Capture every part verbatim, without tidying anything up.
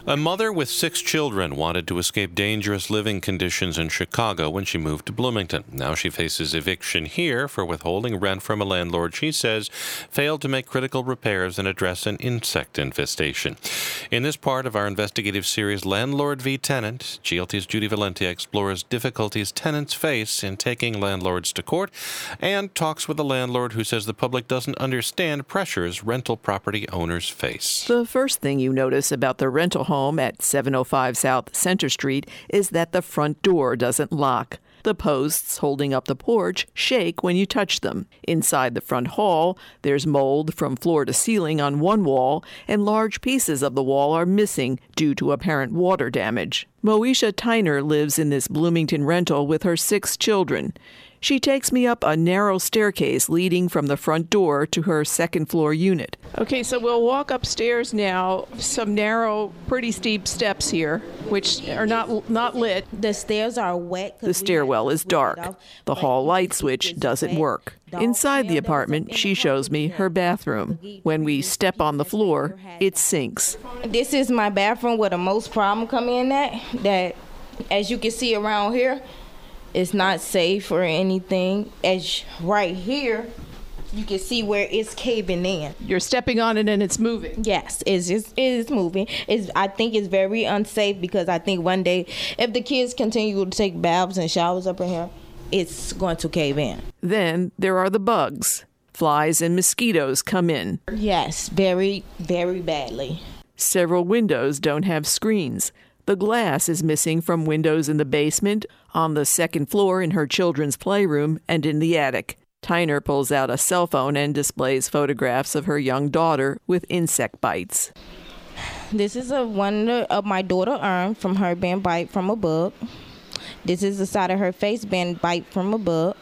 A mother with six children wanted to escape dangerous living conditions in Chicago when she moved to Bloomington. Now she faces eviction here for withholding rent from a landlord she says failed to make critical repairs and address an insect infestation. In this part of our investigative series, Landlord v. Tenant, G L T's Judy Valenti explores difficulties tenants face in taking landlords to court and talks with a landlord who says the public doesn't understand pressures rental property owners face. The first thing you notice about the rental home at seven oh five South Center Street is that the front door doesn't lock. The posts holding up the porch shake when you touch them. Inside the front hall, there's mold from floor to ceiling on one wall, and large pieces of the wall are missing due to apparent water damage. Moesha Tyner lives in this Bloomington rental with her six children. She takes me up a narrow staircase leading from the front door to her second-floor unit. Okay, so we'll walk upstairs now. Some narrow, pretty steep steps here, which are not not lit. The stairs are wet. The stairwell is dark. The hall light switch doesn't work. Inside the apartment, she shows me her bathroom. When we step on the floor, it sinks. This is my bathroom where the most problem come in at. That, as you can see around here, it's not safe or anything. As right here, you can see where it's caving in. You're stepping on it and it's moving. Yes, it's just it is moving. It's, I think it's very unsafe because I think one day if the kids continue to take baths and showers up in here, it's going to cave in. Then there are the bugs. Flies and mosquitoes come in. Yes, very, very badly. Several windows don't have screens. The glass is missing from windows in the basement, on the second floor in her children's playroom, and in the attic. Tyner pulls out a cell phone and displays photographs of her young daughter with insect bites. This is a one of my daughter's arm from her being bite from a bug. This is the side of her face being bite from a bug.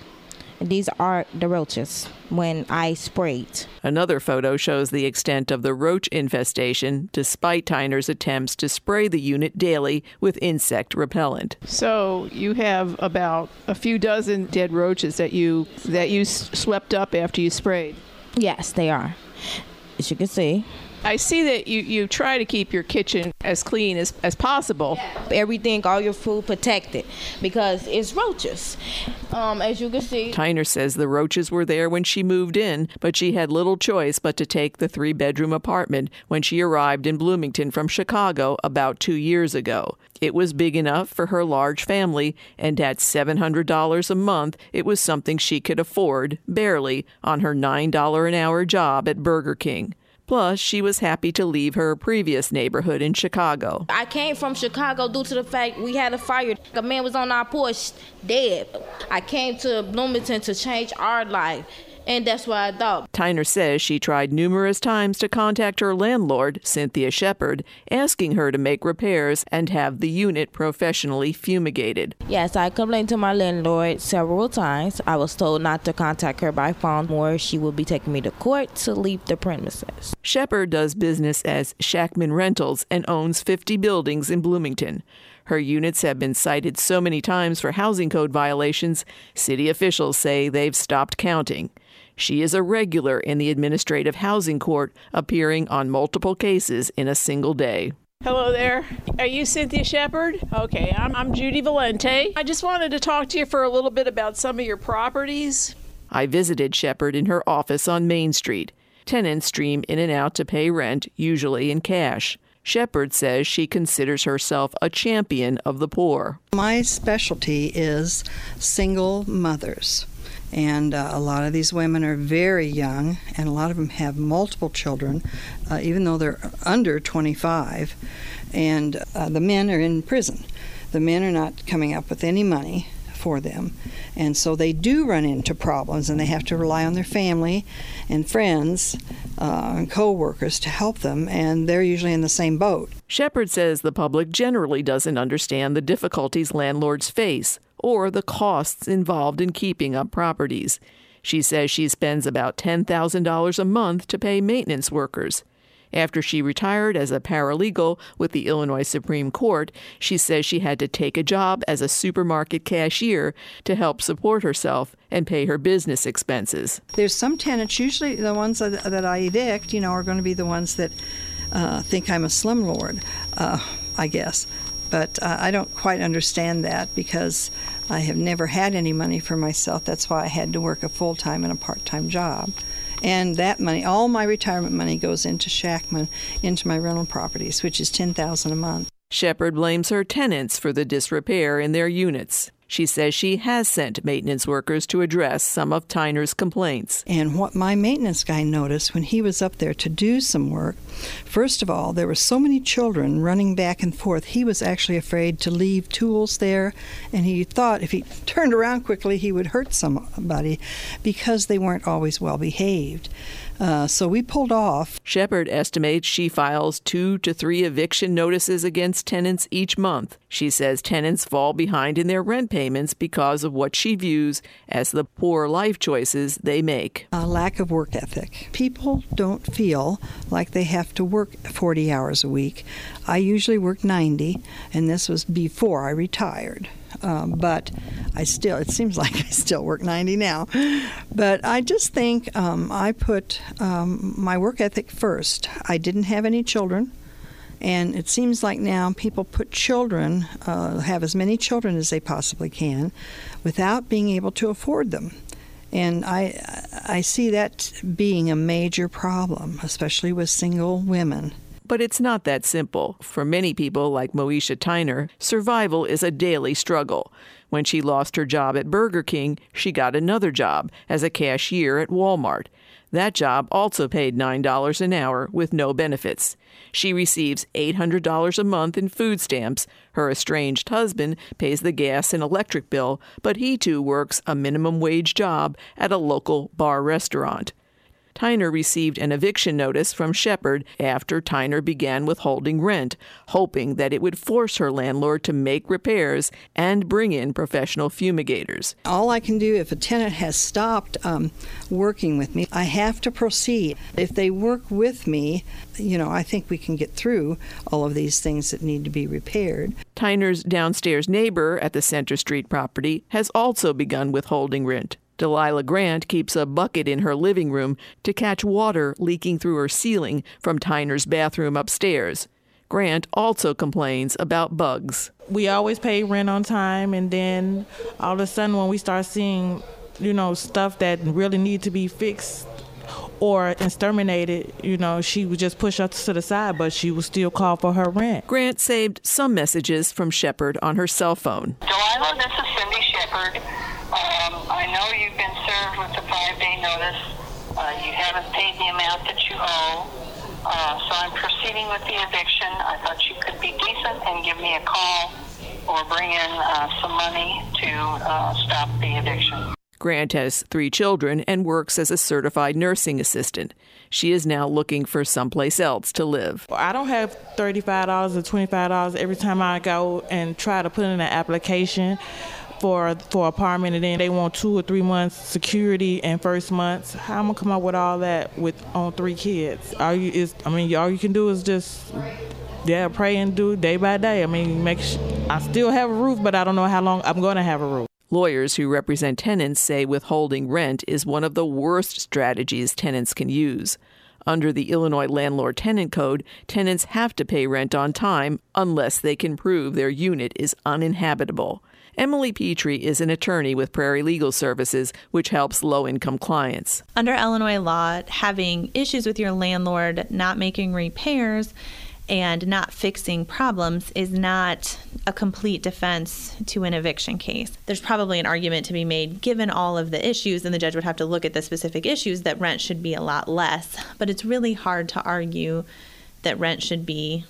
These are the roaches when I sprayed. Another photo shows the extent of the roach infestation, despite Tyner's attempts to spray the unit daily with insect repellent. So you have about a few dozen dead roaches that you that you swept up after you sprayed? Yes, they are. As you can see. I see that you, you try to keep your kitchen as clean as, as possible. Everything, all your food protected because it's roaches. Um, as you can see. Tyner says the roaches were there when she moved in, but she had little choice but to take the three-bedroom apartment when she arrived in Bloomington from Chicago about two years ago. It was big enough for her large family, and at seven hundred dollars a month, it was something she could afford, barely, on her nine dollars an hour job at Burger King. Plus, she was happy to leave her previous neighborhood in Chicago. I came from Chicago due to the fact we had a fire. A man was on our porch dead. I came to Bloomington to change our life, and that's what I thought. Tyner says she tried numerous times to contact her landlord, Cynthia Shepard, asking her to make repairs and have the unit professionally fumigated. Yes, I complained to my landlord several times. I was told not to contact her by phone or she will be taking me to court to leave the premises. Shepard does business as Shackman Rentals and owns fifty buildings in Bloomington. Her units have been cited so many times for housing code violations, city officials say they've stopped counting. She is a regular in the administrative housing court, appearing on multiple cases in a single day. Hello there. Are you Cynthia Shepard? Okay, I'm, I'm Judy Valenti. I just wanted to talk to you for a little bit about some of your properties. I visited Shepard in her office on Main Street. Tenants stream in and out to pay rent, usually in cash. Shepard says she considers herself a champion of the poor. My specialty is single mothers. And uh, a lot of these women are very young, and a lot of them have multiple children, uh, even though they're under twenty-five. And uh, the men are in prison. The men are not coming up with any money for them. And so they do run into problems, and they have to rely on their family and friends uh, and co-workers to help them, and they're usually in the same boat. Shepard says the public generally doesn't understand the difficulties landlords face or the costs involved in keeping up properties. She says she spends about ten thousand dollars a month to pay maintenance workers. After she retired as a paralegal with the Illinois Supreme Court, she says she had to take a job as a supermarket cashier to help support herself and pay her business expenses. There's some tenants, usually the ones that, that I evict, you know, are going to be the ones that uh, think I'm a slumlord. uh, I guess. But uh, I don't quite understand that because I have never had any money for myself. That's why I had to work a full-time and a part-time job. And that money, all my retirement money goes into Shackman, into my rental properties, which is ten thousand dollars a month. Shepard blames her tenants for the disrepair in their units. She says she has sent maintenance workers to address some of Tyner's complaints. And what my maintenance guy noticed when he was up there to do some work, first of all, there were so many children running back and forth, he was actually afraid to leave tools there, and he thought if he turned around quickly, he would hurt somebody because they weren't always well behaved. Uh, so we pulled off. Shepard estimates she files two to three eviction notices against tenants each month. She says tenants fall behind in their rent payments because of what she views as the poor life choices they make. A lack of work ethic. People don't feel like they have to work forty hours a week. I usually work ninety, and this was before I retired. Um, but I still, it seems like I still work ninety now. But I just think um, I put um, my work ethic first. I didn't have any children, and it seems like now people put children, uh, have as many children as they possibly can, without being able to afford them. And I, I see that being a major problem, especially with single women. But it's not that simple. For many people like Moesha Tyner, survival is a daily struggle. When she lost her job at Burger King, she got another job as a cashier at Walmart. That job also paid nine dollars an hour with no benefits. She receives eight hundred dollars a month in food stamps. Her estranged husband pays the gas and electric bill, but he too works a minimum wage job at a local bar restaurant. Tyner received an eviction notice from Shepard after Tyner began withholding rent, hoping that it would force her landlord to make repairs and bring in professional fumigators. All I can do if a tenant has stopped um, working with me, I have to proceed. If they work with me, you know, I think we can get through all of these things that need to be repaired. Tyner's downstairs neighbor at the Center Street property has also begun withholding rent. Delilah Grant keeps a bucket in her living room to catch water leaking through her ceiling from Tyner's bathroom upstairs. Grant also complains about bugs. We always pay rent on time, and then all of a sudden when we start seeing, you know, stuff that really need to be fixed or exterminated, you know, she would just push us to the side, but she would still call for her rent. Grant saved some messages from Shepard on her cell phone. Delilah, this is Cindy Shepard. Um, I know you've been served with a five-day notice. Uh, you haven't paid the amount that you owe, uh, so I'm proceeding with the eviction. I thought you could be decent and give me a call or bring in uh, some money to uh, stop the eviction. Grant has three children and works as a certified nursing assistant. She is now looking for someplace else to live. I don't have thirty-five dollars or twenty-five dollars every time I go and try to put in an application for for apartment, and then they want two or three months security and first months. How am I gonna come up with all that with on three kids? All you is, I mean, all you can do is just yeah, pray and do day by day. I mean, make sure, I still have a roof, but I don't know how long I'm going to have a roof. Lawyers who represent tenants say withholding rent is one of the worst strategies tenants can use. Under the Illinois Landlord-Tenant Code, tenants have to pay rent on time unless they can prove their unit is uninhabitable. Emily Petrie is an attorney with Prairie Legal Services, which helps low-income clients. Under Illinois law, having issues with your landlord not making repairs and not fixing problems is not a complete defense to an eviction case. There's probably an argument to be made, given all of the issues, and the judge would have to look at the specific issues, that rent should be a lot less. But it's really hard to argue that rent should be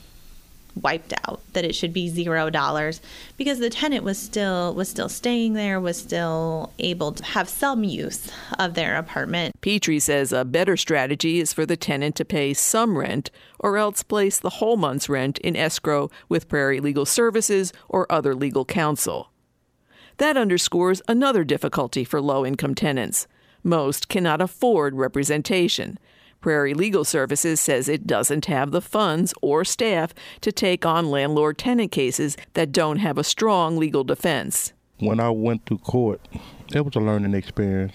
wiped out, that it should be zero dollars, because the tenant was still was still staying there, was still able to have some use of their apartment. Petrie says a better strategy is for the tenant to pay some rent or else place the whole month's rent in escrow with Prairie Legal Services or other legal counsel. That underscores another difficulty for low-income tenants. Most cannot afford representation. Prairie Legal Services says it doesn't have the funds or staff to take on landlord-tenant cases that don't have a strong legal defense. When I went to court, it was a learning experience.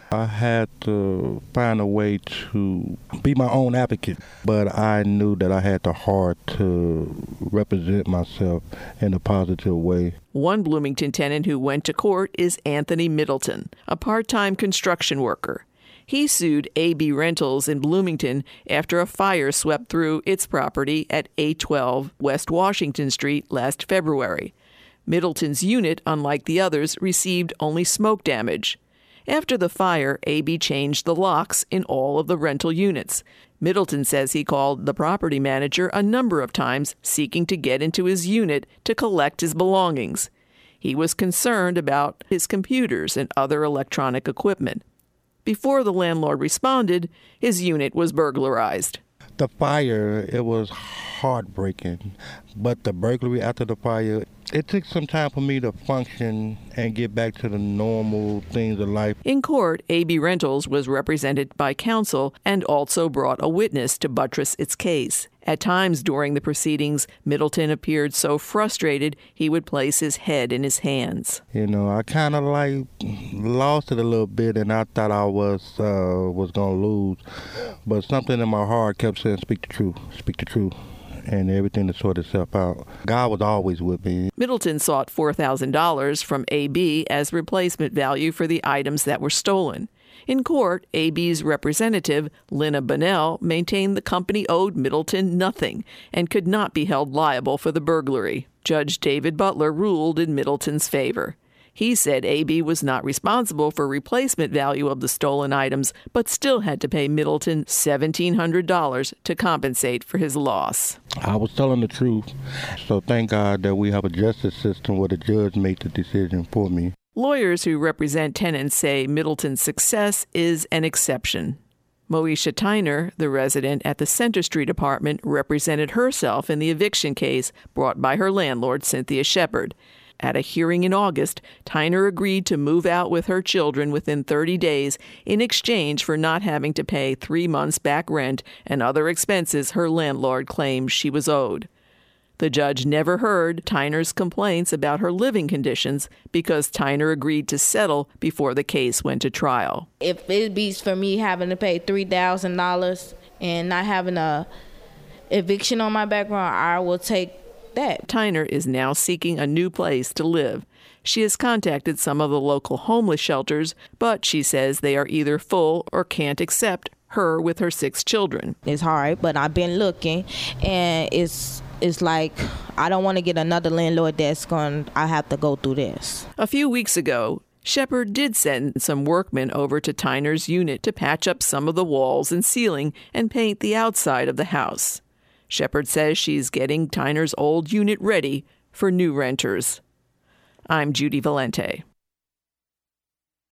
I had to find a way to be my own advocate, but I knew that I had the heart to represent myself in a positive way. One Bloomington tenant who went to court is Anthony Middleton, a part-time construction worker. He sued A B Rentals in Bloomington after a fire swept through its property at eight twelve West Washington Street last February. Middleton's unit, unlike the others, received only smoke damage. After the fire, A B changed the locks in all of the rental units. Middleton says he called the property manager a number of times seeking to get into his unit to collect his belongings. He was concerned about his computers and other electronic equipment. Before the landlord responded, his unit was burglarized. The fire, it was heartbreaking, but the burglary after the fire, it took some time for me to function and get back to the normal things of life. In court, A B Rentals was represented by counsel and also brought a witness to buttress its case. At times during the proceedings, Middleton appeared so frustrated he would place his head in his hands. You know, I kind of like lost it a little bit, and I thought I was uh, was going to lose. But something in my heart kept saying, speak the truth, speak the truth. And everything to sort itself out. God was always with me. Middleton sought four thousand dollars from A B as replacement value for the items that were stolen. In court, A B's representative, Lina Bunnell, maintained the company owed Middleton nothing and could not be held liable for the burglary. Judge David Butler ruled in Middleton's favor. He said A B was not responsible for replacement value of the stolen items, but still had to pay Middleton seventeen hundred dollars to compensate for his loss. I was telling the truth, so thank God that we have a justice system where the judge made the decision for me. Lawyers who represent tenants say Middleton's success is an exception. Moesha Tyner, the resident at the Center Street apartment, represented herself in the eviction case brought by her landlord, Cynthia Shepard. At a hearing in August, Tyner agreed to move out with her children within thirty days in exchange for not having to pay three months back rent and other expenses her landlord claimed she was owed. The judge never heard Tyner's complaints about her living conditions because Tyner agreed to settle before the case went to trial. If it beats for me having to pay three thousand dollars and not having a eviction on my background, I will take that. Tyner is now seeking a new place to live. She has contacted some of the local homeless shelters, but she says they are either full or can't accept her with her six children. It's hard, but I've been looking, and it's it's like I don't want to get another landlord that's going I have to go through this. A few weeks ago, Shepard did send some workmen over to Tyner's unit to patch up some of the walls and ceiling and paint the outside of the house. Shepard says she's getting Tyner's old unit ready for new renters. I'm Judy Valente.